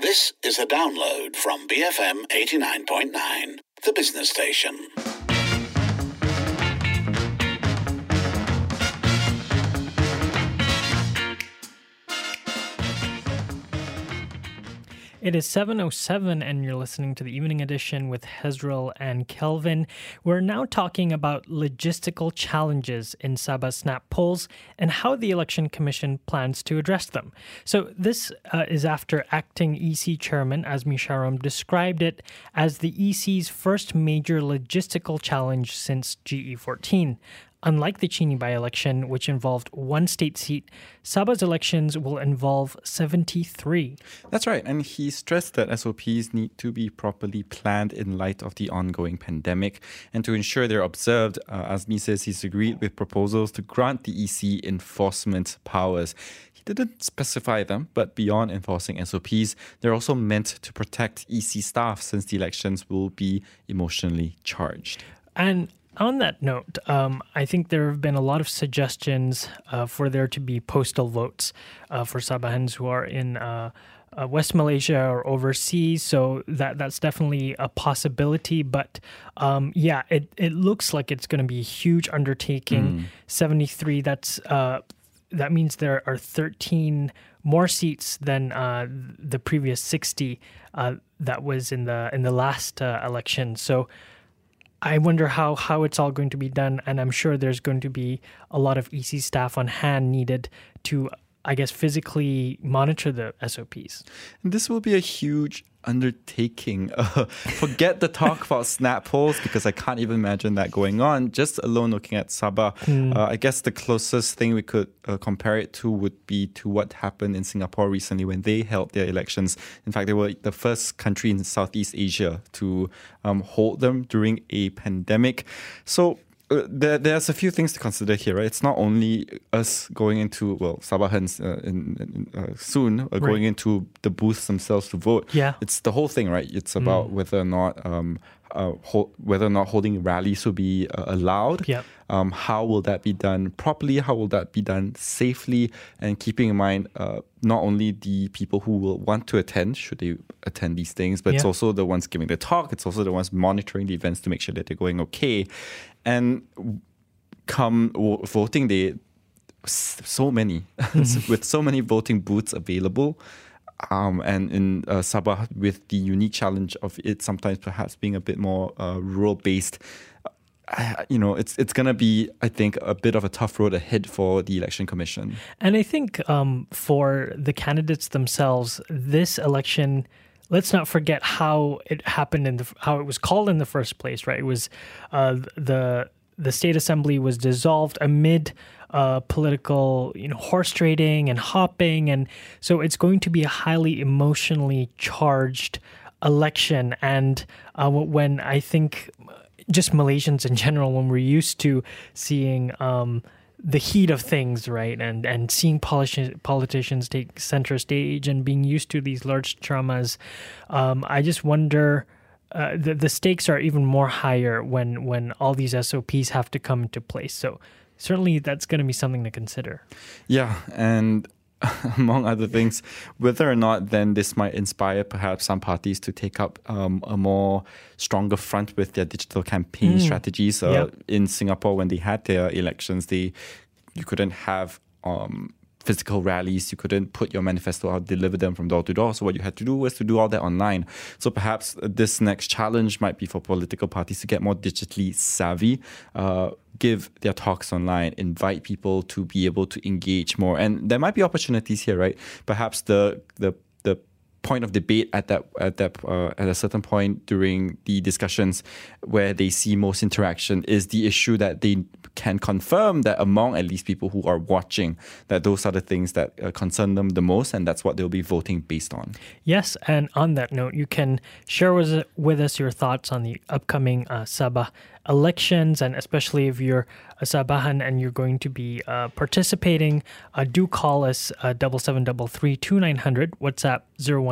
This is a download from BFM 89.9, the business station. It is 7:07 and you're listening to the Evening Edition with Hezrel and Kelvin. We're now talking about logistical challenges in Sabah Snap polls and how the Election Commission plans to address them. So this is after acting EC Chairman Azmi Sharom described it as the EC's first major logistical challenge since GE14. Unlike the Chini by-election, which involved one state seat, Sabah's elections will involve 73. That's right, and he stressed that SOPs need to be properly planned in light of the ongoing pandemic. And to ensure they're observed, Azmi says he's agreed with proposals to grant the EC enforcement powers. He didn't specify them, but beyond enforcing SOPs, they're also meant to protect EC staff since the elections will be emotionally charged. And on that note, I think there have been a lot of suggestions for there to be postal votes for Sabahans who are in West Malaysia or overseas. So that's definitely a possibility. But it looks like it's going to be a huge undertaking. 73, that means there are 13 more seats than the previous 60 that was in the last election. So I wonder how it's all going to be done, and I'm sure there's going to be a lot of EC staff on hand needed to, I guess, physically monitor the SOPs. And this will be a huge undertaking. Forget the talk about snap polls, because I can't even imagine that going on. Just alone looking at Sabah, I guess the closest thing we could compare it to would be to what happened in Singapore recently when they held their elections. In fact, they were the first country in Southeast Asia to hold them during a pandemic. So there's a few things to consider here, right? It's not only us going into, Sabahans soon going into the booths themselves to vote. Yeah. It's the whole thing, right? It's about whether or not holding rallies will be allowed. Yep. How will that be done properly? How will that be done safely? And keeping in mind not only the people who will want to attend, should they attend these things, but it's also the ones giving the talk. It's also the ones monitoring the events to make sure that they're going okay. And come voting day, so many, with so many voting booths available. And in Sabah, with the unique challenge of it sometimes perhaps being a bit more rural-based, it's going to be, I think, a bit of a tough road ahead for the Election Commission. And I think for the candidates themselves, this election, let's not forget how it happened how it was called in the first place, right? It was the state assembly was dissolved amid political, horse trading and hopping, and so it's going to be a highly emotionally charged election. And when I think just Malaysians in general, when we're used to seeing the heat of things, right, and seeing politicians take center stage and being used to these large dramas, I just wonder. The stakes are even more higher when all these SOPs have to come into place. So certainly that's going to be something to consider. Yeah, and among other things, whether or not then this might inspire perhaps some parties to take up a more stronger front with their digital campaign strategies. In Singapore, when they had their elections, you couldn't have physical rallies. You couldn't put your manifesto out, deliver them from door to door. So what you had to do was to do all that online. So perhaps this next challenge might be for political parties to get more digitally savvy, give their talks online, invite people to be able to engage more. And there might be opportunities here, right? Perhaps the point of debate at a certain point during the discussions where they see most interaction is the issue that they can confirm that among at least people who are watching, that those are the things that concern them the most, and that's what they'll be voting based on. Yes, and on that note, you can share with us your thoughts on the upcoming Sabah elections, and especially if you're a Sabahan and you're going to be participating, do call us 7733-2900, WhatsApp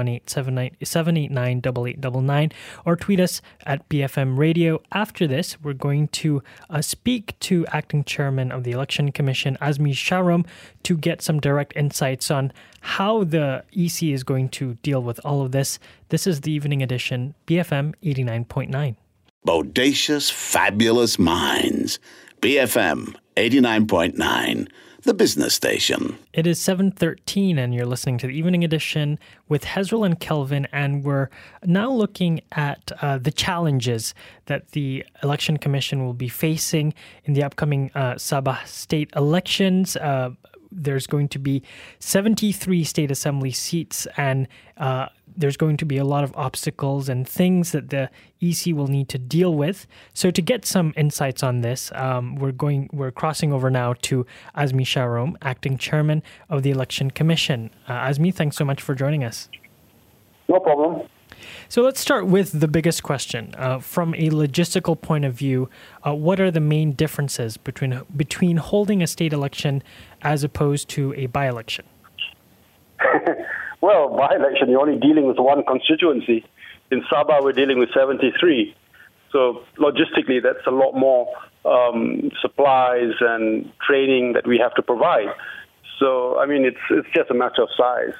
018-789-8899, or tweet us at BFM Radio. After this, we're going to speak to Acting Chairman of the Election Commission, Azmi Sharom, to get some direct insights on how the EC is going to deal with all of this. This is the Evening Edition, BFM 89.9. Bodacious, fabulous minds. BFM 89.9, the business station. It is 7:13 and you're listening to the Evening Edition with Hezrel and Kelvin, and we're now looking at the challenges that the Election Commission will be facing in the upcoming Sabah state elections. There's going to be 73 state assembly seats, and there's going to be a lot of obstacles and things that the EC will need to deal with. So to get some insights on this, we're crossing over now to Azmi Sharom, Acting Chairman of the Election Commission. Azmi, thanks so much for joining us. No problem. So let's start with the biggest question. From a logistical point of view, what are the main differences between holding a state election as opposed to a by-election? Well, by-election, you're only dealing with one constituency. In Sabah, we're dealing with 73. So logistically, that's a lot more supplies and training that we have to provide. So, I mean, it's just a matter of size.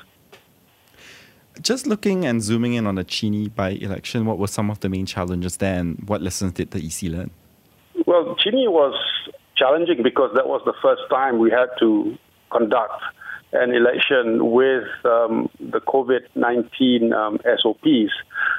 Just looking and zooming in on the Chini by-election, what were some of the main challenges there, and what lessons did the EC learn? Well, Chini was challenging because that was the first time we had to conduct an election with the COVID-19 SOPs.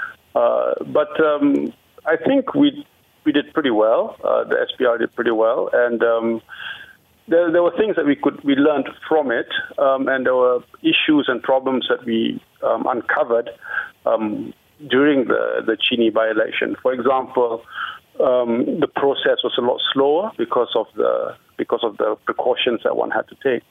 But I think we did pretty well. The SPR did pretty well, and there were things that we learned from it, and there were issues and problems that we uncovered during the Chini by-election. For example, the process was a lot slower because of the precautions that one had to take.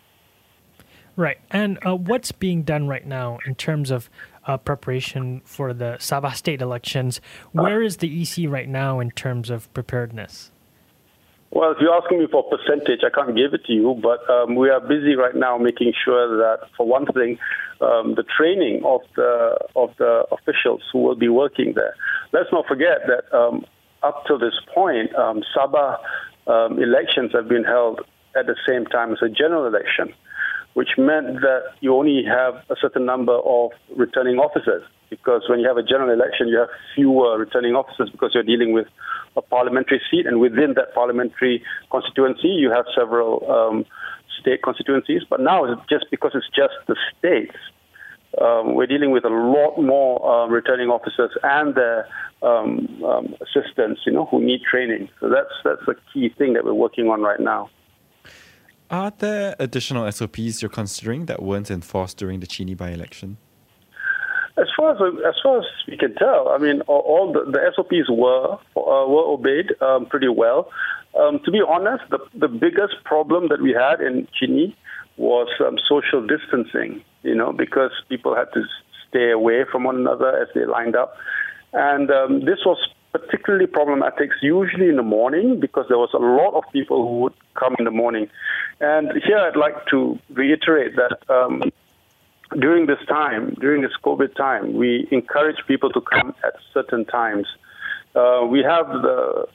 Right. And what's being done right now in terms of preparation for the Sabah state elections? Where is the EC right now in terms of preparedness? Well, if you're asking me for a percentage, I can't give it to you, but we are busy right now making sure that, for one thing, the training of the officials who will be working there. Let's not forget that up to this point, Sabah elections have been held at the same time as a general election, which meant that you only have a certain number of returning officers, because when you have a general election, you have fewer returning officers because you're dealing with a parliamentary seat, and within that parliamentary constituency, you have several state constituencies. But now, just because it's just the states, we're dealing with a lot more returning officers and their assistants, who need training. So that's the key thing that we're working on right now. Are there additional SOPs you're considering that weren't enforced during the Chini by-election? As far as we can tell, I mean, all the SOPs were obeyed pretty well. To be honest, the biggest problem that we had in Chini was social distancing, because people had to stay away from one another as they lined up. And this was particularly problematic usually in the morning, because there was a lot of people who would come in the morning. And here I'd like to reiterate that during this COVID time, we encourage people to come at certain times. We have the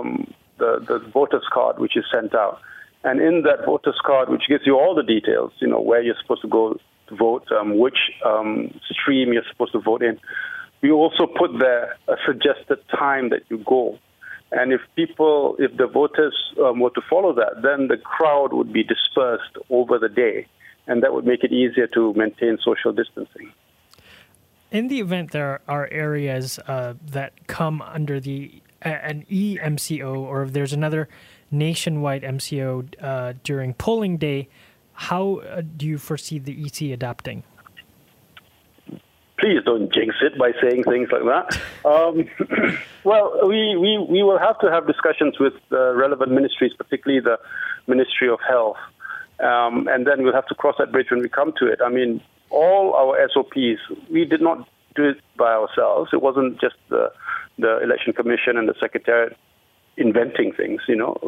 voters card, which is sent out. And in that voters card, which gives you all the details, where you're supposed to go to vote, which stream you're supposed to vote in, we also put there a suggested time that you go. And if the voters were to follow that, then the crowd would be dispersed over the day, and that would make it easier to maintain social distancing. In the event there are areas that come under an eMCO, or if there's another nationwide MCO during polling day, how do you foresee the EC adapting? Please don't jinx it by saying things like that. Well, we will have to have discussions with the relevant ministries, particularly the Ministry of Health. And then we'll have to cross that bridge when we come to it. I mean, all our SOPs, we did not do it by ourselves. It wasn't just the Election Commission and the Secretariat inventing things.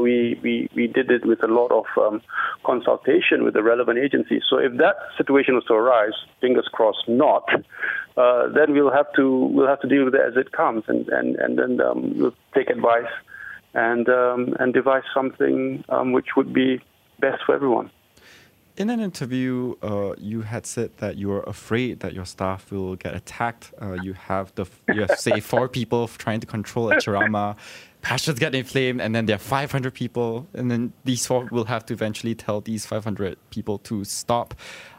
We did it with a lot of consultation with the relevant agencies. So if that situation was to arise, fingers crossed not, then we'll have to deal with it as it comes, and then we'll take advice and devise something which would be best for everyone. In an interview, you had said that you were afraid that your staff will get attacked. You have say 4 people trying to control a ceramah. Passions get inflamed, and then there are 500 people, and then these 4 will have to eventually tell these 500 people to stop.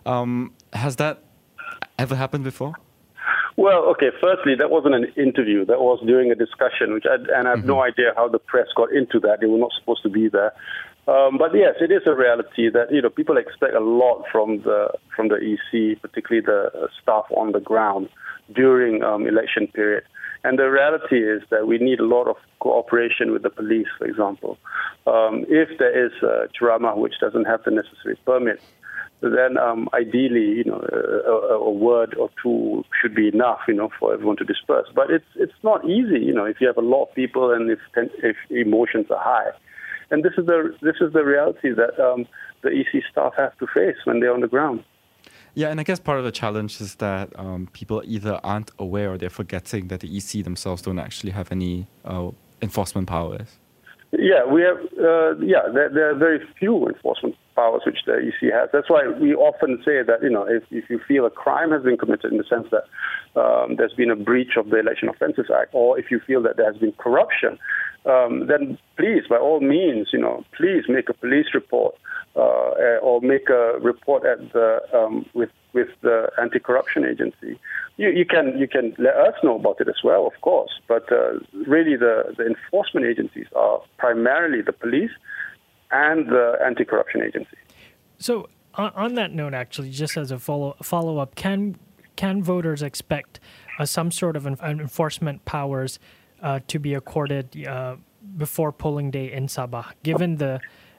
Has that ever happened before? Well, okay, firstly, that wasn't an interview. That was during a discussion, and I have no idea how the press got into that. They were not supposed to be there. But yes, it is a reality that people expect a lot from the EC, particularly the staff on the ground during election period. And the reality is that we need a lot of cooperation with the police, for example. If there is a ceramah which doesn't have the necessary permits, then ideally, a word or 2 should be enough, for everyone to disperse. But it's not easy, if you have a lot of people and if emotions are high. And this is the reality that the EC staff have to face when they're on the ground. Yeah, and I guess part of the challenge is that people either aren't aware or they're forgetting that the EC themselves don't actually have any enforcement powers. Yeah, there are very few enforcement powers which the EC has. That's why we often say that, if you feel a crime has been committed in the sense that there's been a breach of the Election Offences Act, or if you feel that there has been corruption, then please, by all means, please make a police report or make a report at with the anti-corruption agency. You can let us know about it as well, of course. But really, the enforcement agencies are primarily the police and the anti-corruption agency. So, on that note, actually, just as a follow-up, can voters expect some sort of enforcement powers to be accorded before polling day in Sabah, given the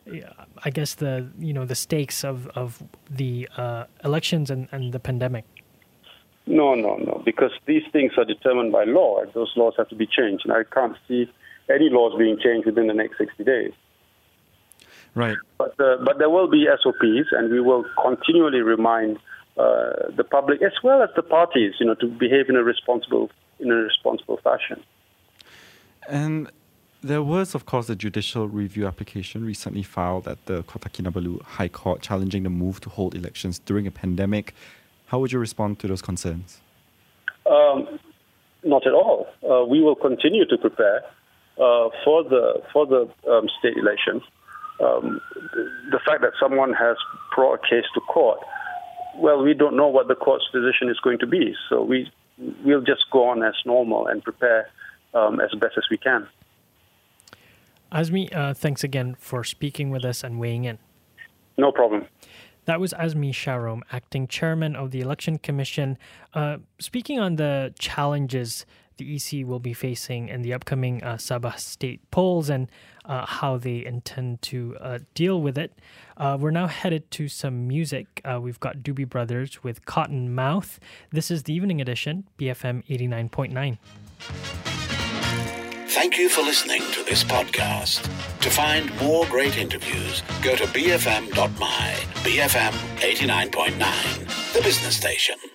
stakes of the elections and the pandemic? No, because these things are determined by law, and those laws have to be changed. And I can't see any laws being changed within the next 60 days. Right. But there will be SOPs, and we will continually remind the public as well as the parties, to behave in a responsible fashion. And there was, of course, a judicial review application recently filed at the Kota Kinabalu High Court challenging the move to hold elections during a pandemic. How would you respond to those concerns? Not at all. We will continue to prepare for the state elections. The fact that someone has brought a case to court, well, we don't know what the court's decision is going to be. So we'll just go on as normal and prepare as best as we can. Azmi, thanks again for speaking with us and weighing in. No problem. That was Azmi Sharom, acting chairman of the Election Commission, speaking on the challenges the EC will be facing in the upcoming Sabah state polls and how they intend to deal with it. We're now headed to some music. We've got Doobie Brothers with Cotton Mouth. This is the evening edition, BFM 89.9. Thank you for listening to this podcast. To find more great interviews, go to bfm.my. BFM 89.9, the business station.